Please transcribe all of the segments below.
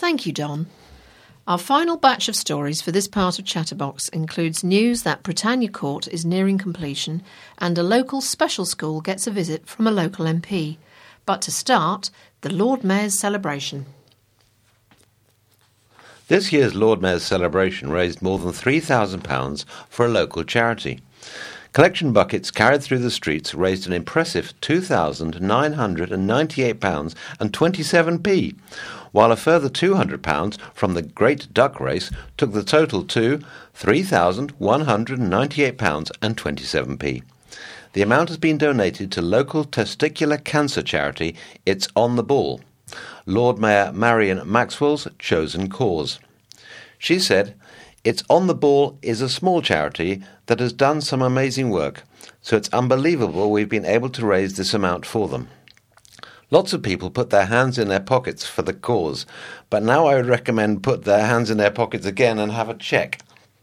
Thank you, Don. Our final batch of stories for this part of Chatterbox includes news that Britannia Court is nearing completion and a local special school gets a visit from a local MP. But to start, the Lord Mayor's celebration. This year's Lord Mayor's celebration raised more than £3,000 for a local charity. Collection buckets carried through the streets raised an impressive £2,998.27p, while a further £200 from the Great Duck Race took the total to £3,198.27p. The amount has been donated to local testicular cancer charity It's On the Ball, Lord Mayor Marion Maxwell's chosen cause. She said, "It's On the Ball is a small charity that has done some amazing work, so it's unbelievable we've been able to raise this amount for them. Lots of people put their hands in their pockets for the cause, but now I would recommend put their hands in their pockets again and have a check."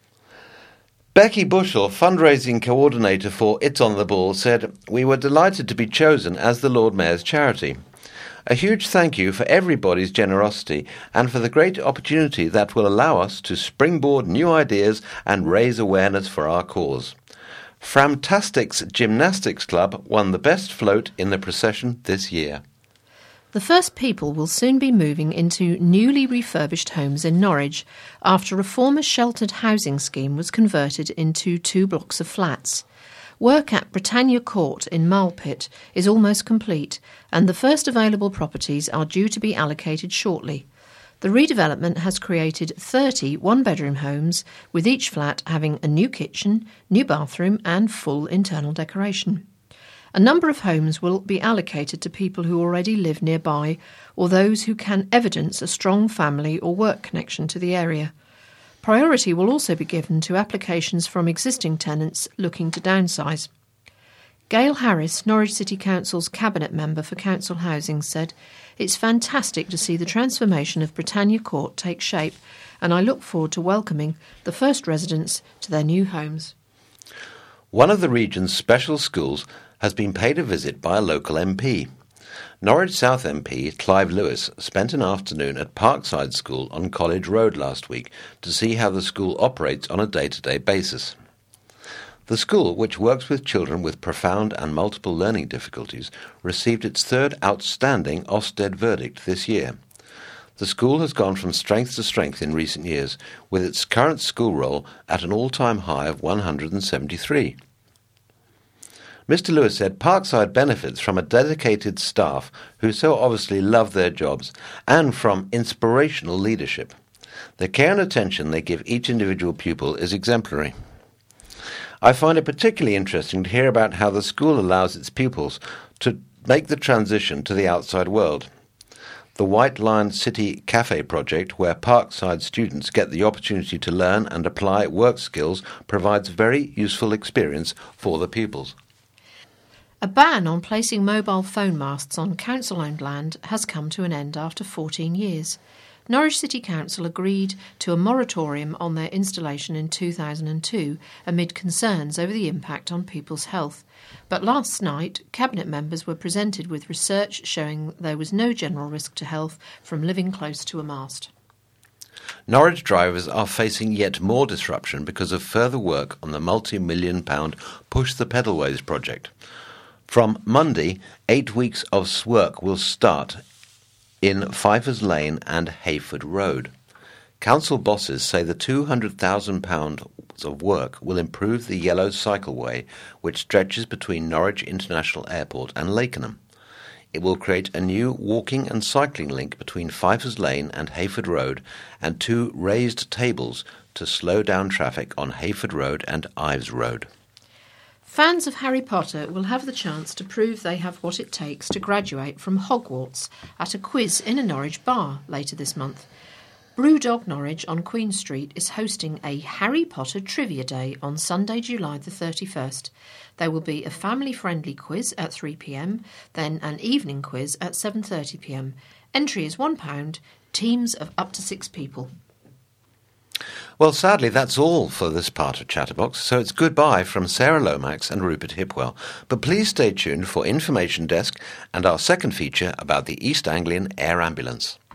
Becky Bushell, fundraising coordinator for It's On the Ball, said, "We were delighted to be chosen as the Lord Mayor's charity. A huge thank you for everybody's generosity and for the great opportunity that will allow us to springboard new ideas and raise awareness for our cause. Framtastics Gymnastics Club won the best float in the procession this year." The first people will soon be moving into newly refurbished homes in Norwich after a former sheltered housing scheme was converted into 2 blocks of flats. Work at Britannia Court in Malpit is almost complete, and the first available properties are due to be allocated shortly. The redevelopment has created 30 one-bedroom homes, with each flat having a new kitchen, new bathroom and full internal decoration. A number of homes will be allocated to people who already live nearby or those who can evidence a strong family or work connection to the area. Priority will also be given to applications from existing tenants looking to downsize. Gail Harris, Norwich City Council's Cabinet Member for Council Housing, said, "It's fantastic to see the transformation of Britannia Court take shape, and I look forward to welcoming the first residents to their new homes." One of the region's special schools has been paid a visit by a local MP. Norwich South MP Clive Lewis spent an afternoon at Parkside School on College Road last week to see how the school operates on a day-to-day basis. The school, which works with children with profound and multiple learning difficulties, received its 3rd outstanding Ofsted verdict this year. The school has gone from strength to strength in recent years, with its current school roll at an all-time high of 173. Mr. Lewis said Parkside benefits from a dedicated staff who so obviously love their jobs and from inspirational leadership. The care and attention they give each individual pupil is exemplary. I find it particularly interesting to hear about how the school allows its pupils to make the transition to the outside world. The White Lion City Cafe project, where Parkside students get the opportunity to learn and apply work skills, provides very useful experience for the pupils. A ban on placing mobile phone masts on council-owned land has come to an end after 14 years. Norwich City Council agreed to a moratorium on their installation in 2002 amid concerns over the impact on people's health. But last night, Cabinet members were presented with research showing there was no general risk to health from living close to a mast. Norwich drivers are facing yet more disruption because of further work on the multi-million-pound Push the Pedalways project. From Monday, 8 weeks of work will start in Pfeiffer's Lane and Hayford Road. Council bosses say the £200,000 of work will improve the yellow cycleway, which stretches between Norwich International Airport and Lakenham. It will create a new walking and cycling link between Pfeiffer's Lane and Hayford Road and 2 raised tables to slow down traffic on Hayford Road and Ives Road. Fans of Harry Potter will have the chance to prove they have what it takes to graduate from Hogwarts at a quiz in a Norwich bar later this month. Brewdog Norwich on Queen Street is hosting a Harry Potter Trivia Day on Sunday, July the 31st. There will be a family-friendly quiz at 3 p.m, then an evening quiz at 7:30 p.m. Entry is £1, teams of up to 6 people. Well, sadly, that's all for this part of Chatterbox, so it's goodbye from Sarah Lomax and Rupert Hipwell. But please stay tuned for Information Desk and our second feature about the East Anglian Air Ambulance.